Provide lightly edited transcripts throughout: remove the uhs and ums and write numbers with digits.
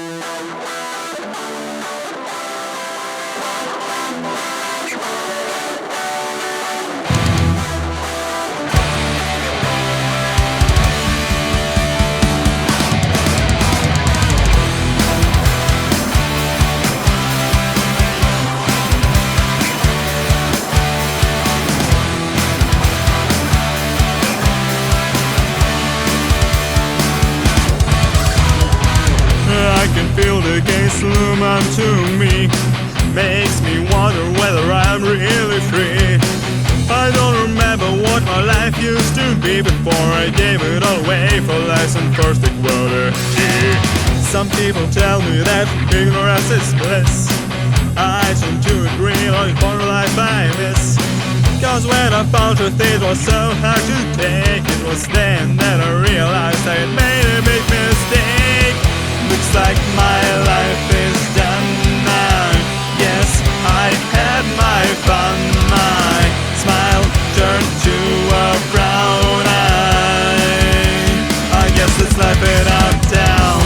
I can feel the gaze loom onto me. Makes me wonder whether I'm really free. I don't remember what my life used to be before I gave it all away for less than first equality. Some people tell me that ignorance is bliss. I tend to agree on for life I miss. Cause when I found truth it was so hard to take. It was then that I realized I had made a big mistake. Looks like my life is done now. Yes, I had my fun. My smile turned to a brown eye. I guess let's life it up down.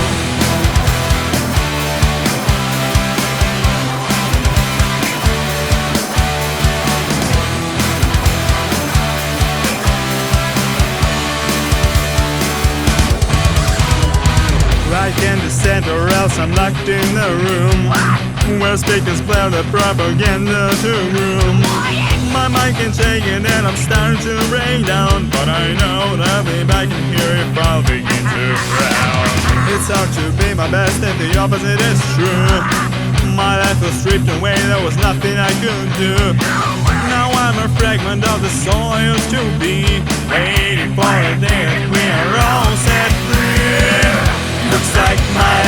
I can't descend or else I'm locked in a room where speakers blare the propaganda to room. My mind can take it and I'm starting to break down, but I know that maybe I can hear if I'll begin to frown. It's hard to be my best if the opposite is true. My life was stripped away, there was nothing I could do. Now I'm a fragment of the soul I used to be, waiting for the day that we are all set free. Looks like my